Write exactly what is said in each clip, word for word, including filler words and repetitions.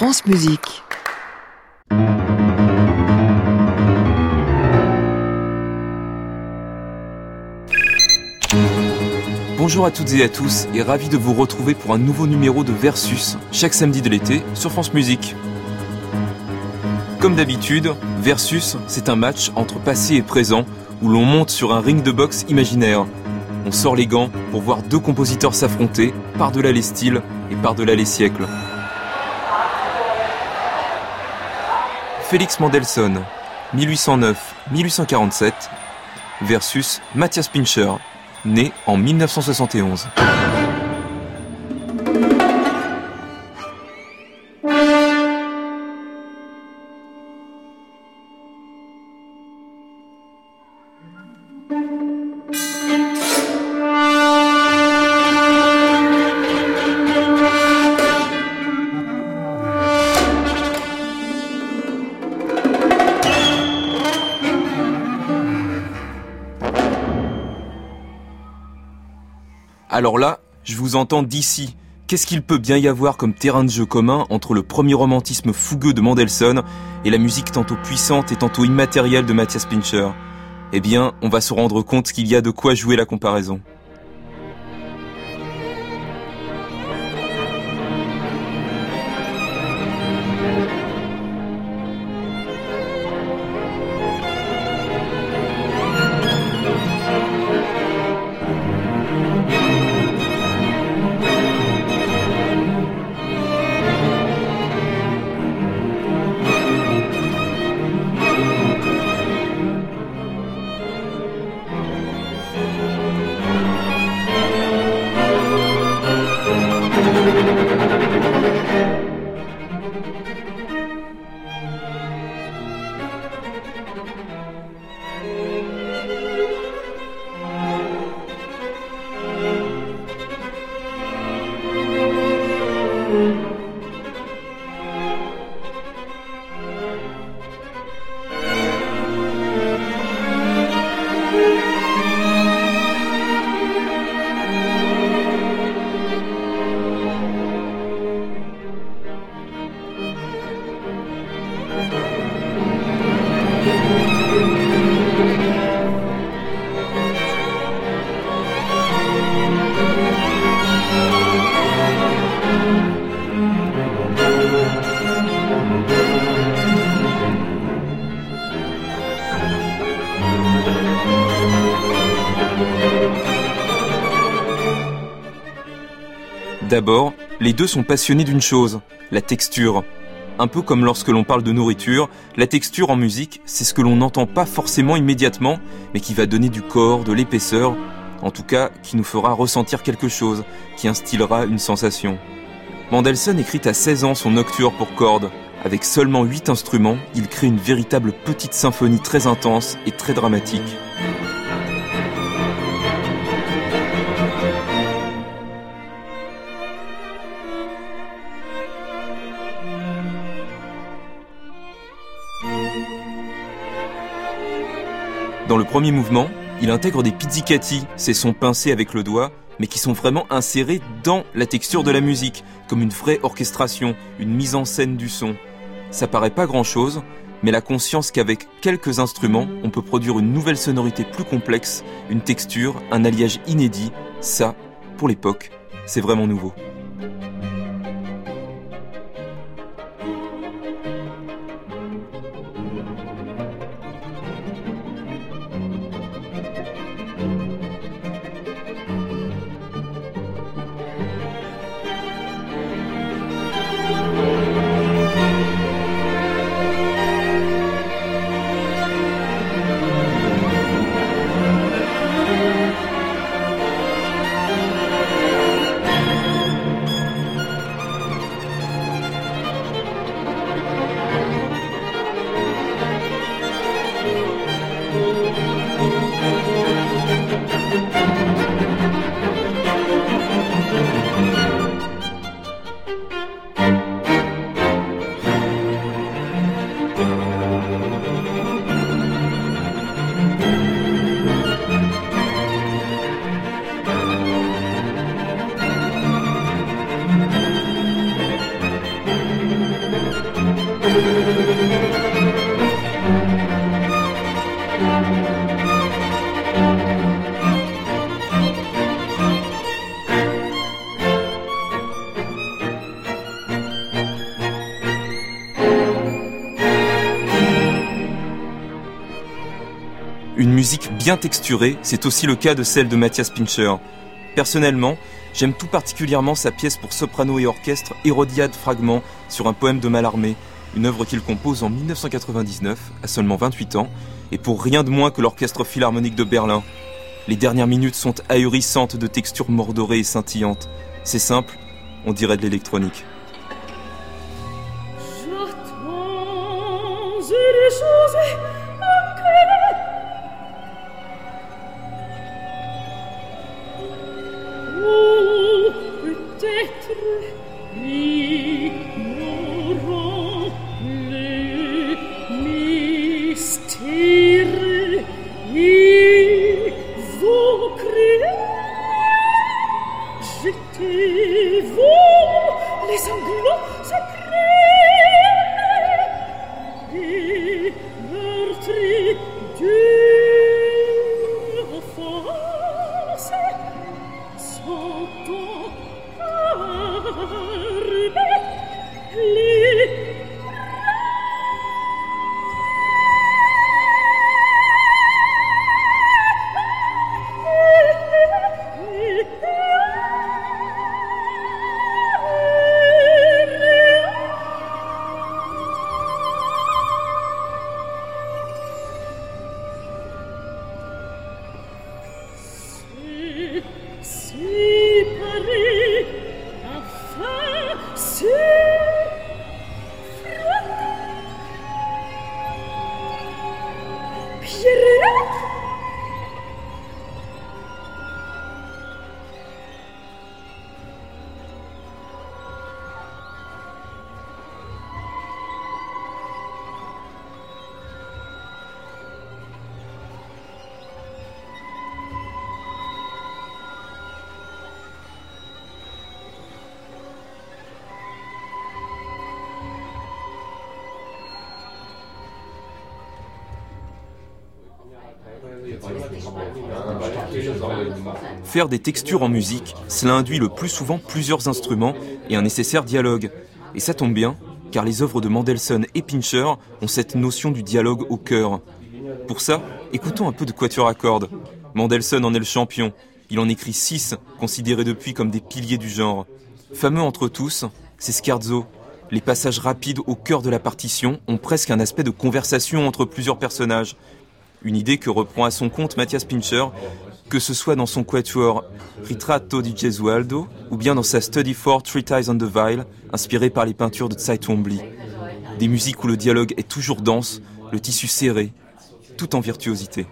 France Musique. Bonjour à toutes et à tous et ravi de vous retrouver pour un nouveau numéro de Versus, chaque samedi de l'été sur France Musique. Comme d'habitude, Versus, c'est un match entre passé et présent où l'on monte sur un ring de boxe imaginaire. On sort les gants pour voir deux compositeurs s'affronter par-delà les styles et par-delà les siècles. Félix Mendelssohn, mille huit cent neuf à mille huit cent quarante-sept, versus Matthias Pincher, né en mille neuf cent soixante et onze. Alors là, je vous entends d'ici. Qu'est-ce qu'il peut bien y avoir comme terrain de jeu commun entre le premier romantisme fougueux de Mendelssohn et la musique tantôt puissante et tantôt immatérielle de Matthias Pincher ? Eh bien, on va se rendre compte qu'il y a de quoi jouer la comparaison. D'abord, les deux sont passionnés d'une chose, la texture. Un peu comme lorsque l'on parle de nourriture, la texture en musique, c'est ce que l'on n'entend pas forcément immédiatement, mais qui va donner du corps, de l'épaisseur, en tout cas qui nous fera ressentir quelque chose, qui instillera une sensation. Mendelssohn écrit à seize ans son nocturne pour cordes. Avec seulement huit instruments, il crée une véritable petite symphonie très intense et très dramatique. Dans le premier mouvement, il intègre des pizzicati, ces sons pincés avec le doigt, mais qui sont vraiment insérés dans la texture de la musique, comme une vraie orchestration, une mise en scène du son. Ça paraît pas grand-chose, mais la conscience qu'avec quelques instruments, on peut produire une nouvelle sonorité plus complexe, une texture, un alliage inédit, ça, pour l'époque, c'est vraiment nouveau. Une musique bien texturée, c'est aussi le cas de celle de Matthias Pincher. Personnellement, j'aime tout particulièrement sa pièce pour soprano et orchestre Hérodiade Fragment sur un poème de Mallarmé, une œuvre qu'il compose en dix-neuf cent quatre-vingt-dix-neuf, à seulement vingt-huit ans, et pour rien de moins que l'Orchestre Philharmonique de Berlin. Les dernières minutes sont ahurissantes de textures mordorées et scintillantes. C'est simple, on dirait de l'électronique. J'attends une chose oh, peut-être ignorant les mystères évoqués. Jetez-vous les sanglots secrets et meurtris d'une enfance. S'entend arriver les séparés afin se frotter. Pierrette Faire des textures en musique, cela induit le plus souvent plusieurs instruments et un nécessaire dialogue. Et ça tombe bien, car les œuvres de Mendelssohn et Pincher ont cette notion du dialogue au cœur. Pour ça, écoutons un peu de quatuor à cordes. Mendelssohn en est le champion. Il en écrit six, considérés depuis comme des piliers du genre. Fameux entre tous, c'est Scherzo. Les passages rapides au cœur de la partition ont presque un aspect de conversation entre plusieurs personnages. Une idée que reprend à son compte Matthias Pincher, que ce soit dans son quatuor Ritratto di Gesualdo ou bien dans sa Study for Treatise on the Viol, inspirée par les peintures de Cy Twombly. Des musiques où le dialogue est toujours dense, le tissu serré, tout en virtuosité.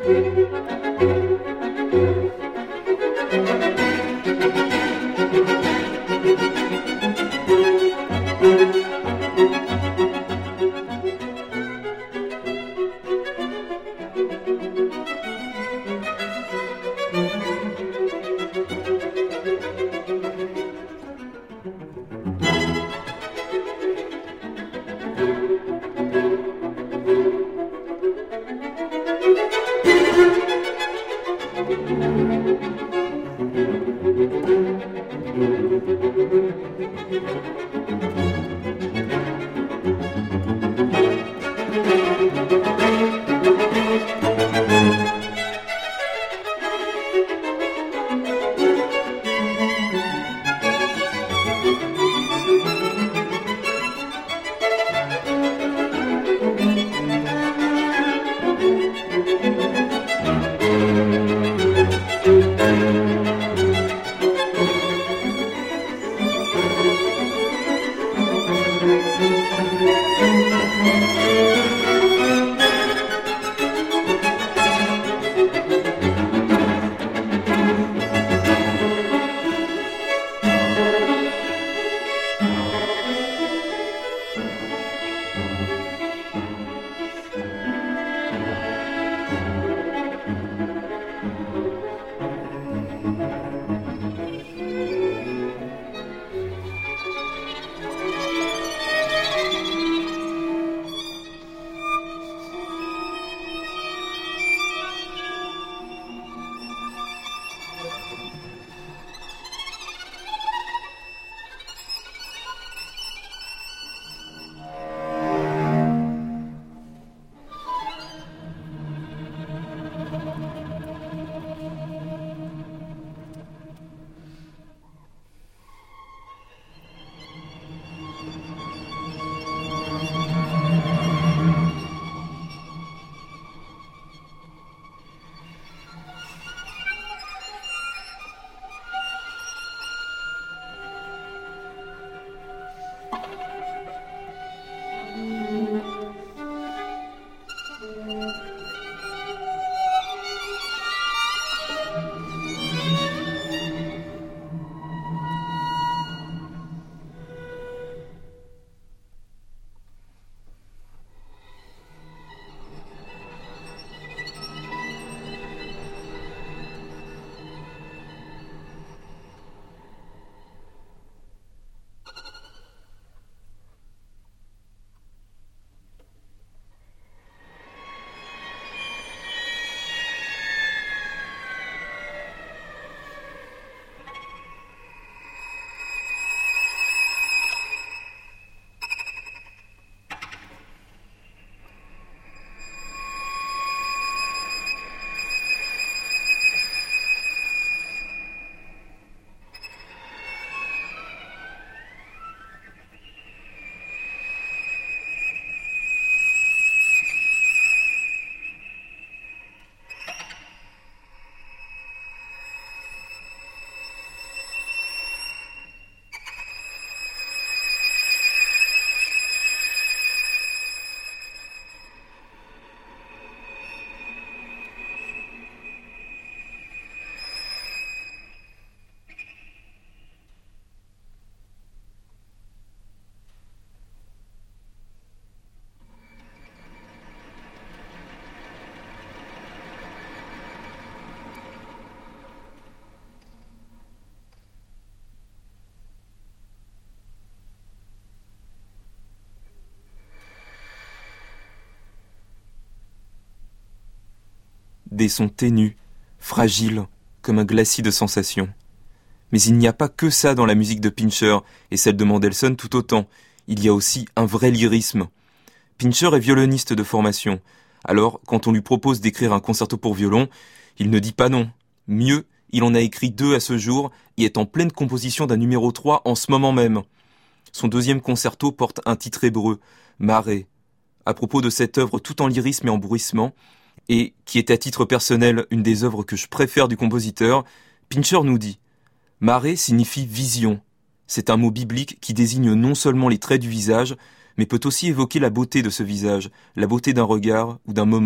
des sons ténus, fragiles, comme un glacis de sensations. Mais il n'y a pas que ça dans la musique de Pincher, et celle de Mendelssohn tout autant. Il y a aussi un vrai lyrisme. Pincher est violoniste de formation. Alors, quand on lui propose d'écrire un concerto pour violon, il ne dit pas non. Mieux, il en a écrit deux à ce jour et est en pleine composition d'un numéro trois en ce moment même. Son deuxième concerto porte un titre hébreu, Marée. À propos de cette œuvre tout en lyrisme et en bruissement, et qui est à titre personnel une des œuvres que je préfère du compositeur, Pincher nous dit « Marée signifie vision. C'est un mot biblique qui désigne non seulement les traits du visage, mais peut aussi évoquer la beauté de ce visage, la beauté d'un regard ou d'un moment,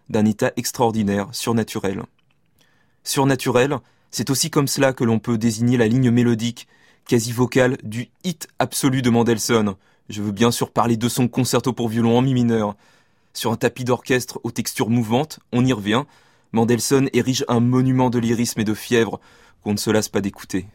d'un état extraordinaire, surnaturel. Surnaturel, c'est aussi comme cela que l'on peut désigner la ligne mélodique, quasi vocale, du hit absolu de Mendelssohn. Je veux bien sûr parler de son concerto pour violon en mi mineur. Sur un tapis d'orchestre aux textures mouvantes, on y revient, Mendelssohn érige un monument de lyrisme et de fièvre qu'on ne se lasse pas d'écouter.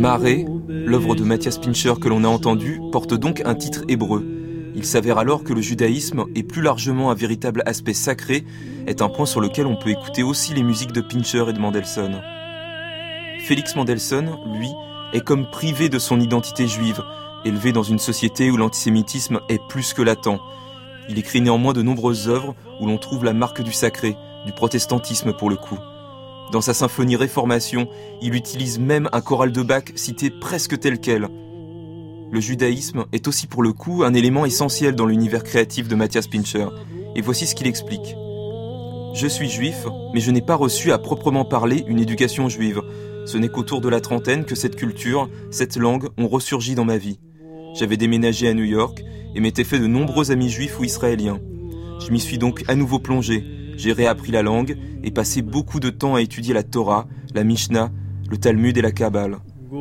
Marée, l'œuvre de Matthias Pincher que l'on a entendue, porte donc un titre hébreu. Il s'avère alors que le judaïsme, et plus largement un véritable aspect sacré, est un point sur lequel on peut écouter aussi les musiques de Pincher et de Mendelssohn. Félix Mendelssohn, lui, est comme privé de son identité juive, élevé dans une société où l'antisémitisme est plus que latent. Il écrit néanmoins de nombreuses œuvres où l'on trouve la marque du sacré, du protestantisme pour le coup. Dans sa symphonie Réformation, il utilise même un choral de Bach cité presque tel quel. Le judaïsme est aussi pour le coup un élément essentiel dans l'univers créatif de Matthias Pincher. Et voici ce qu'il explique. « Je suis juif, mais je n'ai pas reçu à proprement parler une éducation juive. Ce n'est qu'autour de la trentaine que cette culture, cette langue ont ressurgi dans ma vie. J'avais déménagé à New York et m'étais fait de nombreux amis juifs ou israéliens. Je m'y suis donc à nouveau plongé. J'ai réappris la langue et passé beaucoup de temps à étudier la Torah, la Mishnah, le Talmud et la Kabbale.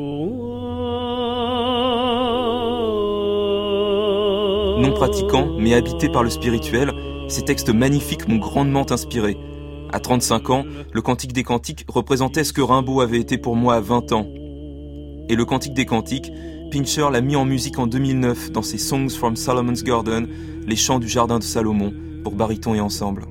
Non pratiquant, mais habité par le spirituel, ces textes magnifiques m'ont grandement inspiré. À trente-cinq ans, le Cantique des Cantiques représentait ce que Rimbaud avait été pour moi à vingt ans. Et le Cantique des Cantiques, Pincher l'a mis en musique en deux mille neuf dans ses Songs from Solomon's Garden, les chants du Jardin de Salomon, pour baryton et ensemble.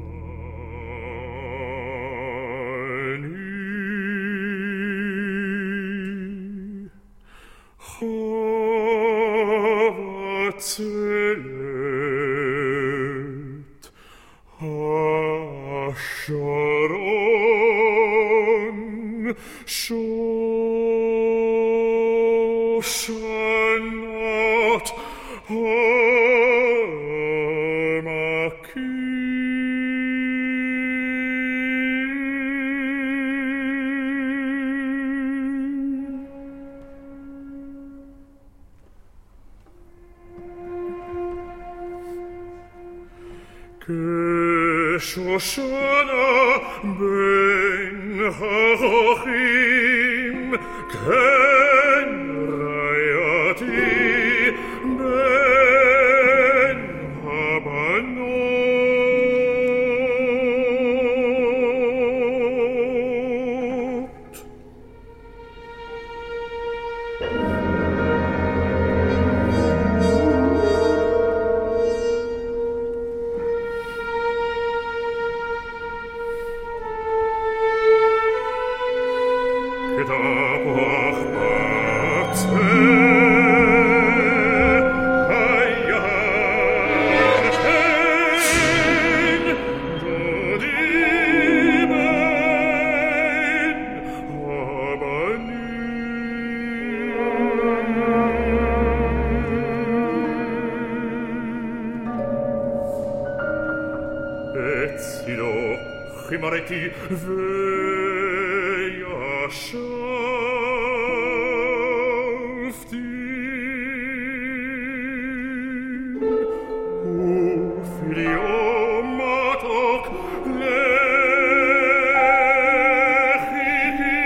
Shoshana ben harochim ken rayati ben habanot. Chimareti ve'yashavti ufilio matok lechiti.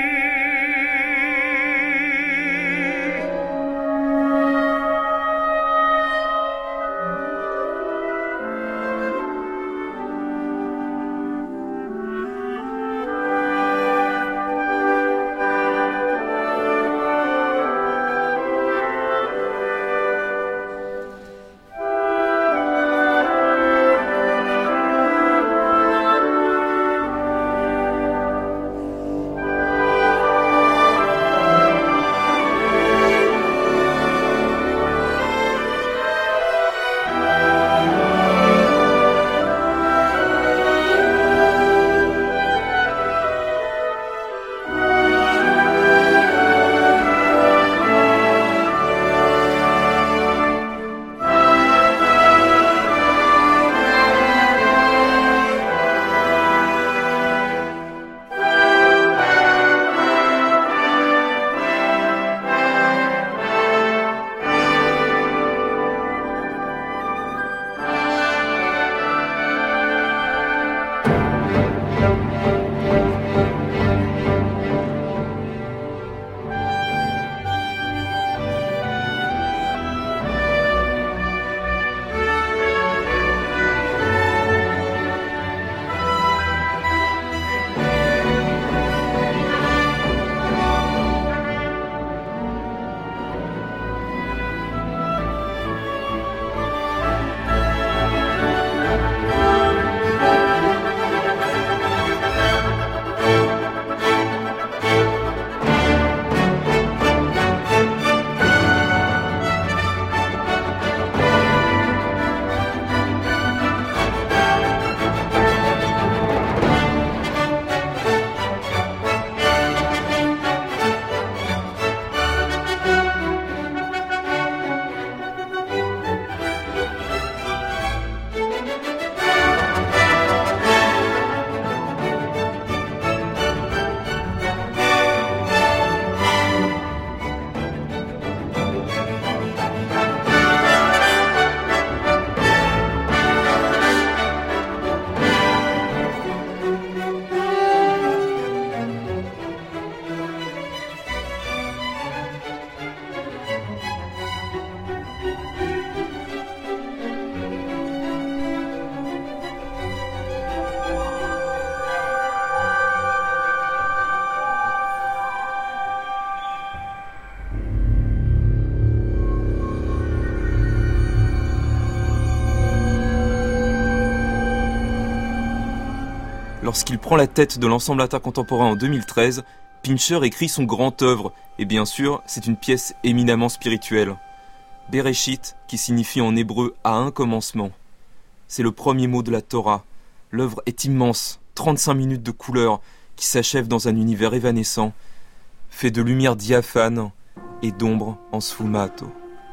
Lorsqu'il prend la tête de l'ensemble latin contemporain en deux mille treize, Pincher écrit son grand œuvre, et bien sûr, c'est une pièce éminemment spirituelle. Bereshit, qui signifie en hébreu « à un commencement ». C'est le premier mot de la Torah. L'œuvre est immense, trente-cinq minutes de couleurs, qui s'achève dans un univers évanescent, fait de lumière diaphane et d'ombre en sfumato.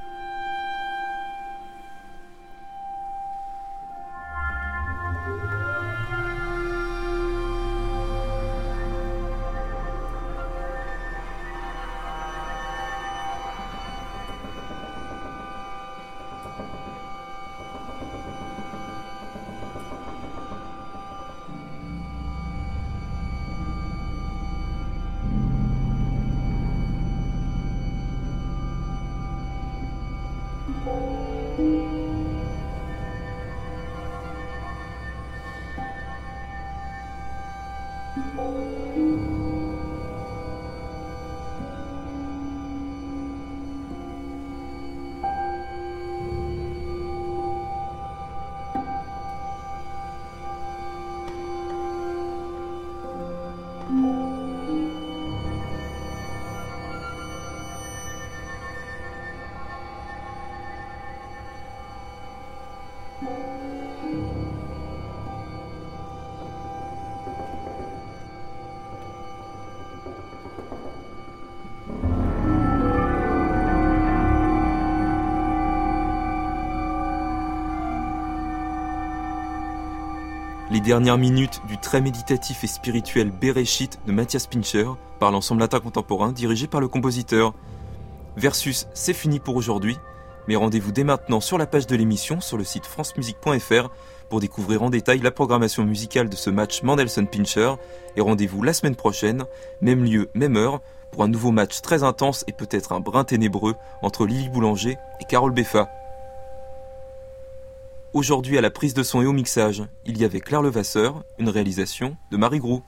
Les dernières minutes du très méditatif et spirituel Bereshit de Matthias Pincher par l'ensemble latin contemporain dirigé par le compositeur. Versus, c'est fini pour aujourd'hui, mais rendez-vous dès maintenant sur la page de l'émission sur le site france musique point f r pour découvrir en détail la programmation musicale de ce match Mendelssohn-Pincher et rendez-vous la semaine prochaine, même lieu, même heure, pour un nouveau match très intense et peut-être un brin ténébreux entre Lily Boulanger et Carole Beffa. Aujourd'hui à la prise de son et au mixage, il y avait Claire Levasseur, une réalisation de Marie Groux.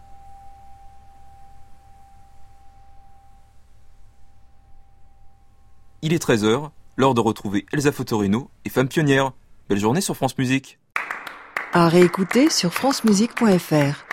Il est treize heures, l'heure de retrouver Elsa Fotorino et Femme Pionnière. Belle journée sur France Musique. À réécouter sur france musique point f r.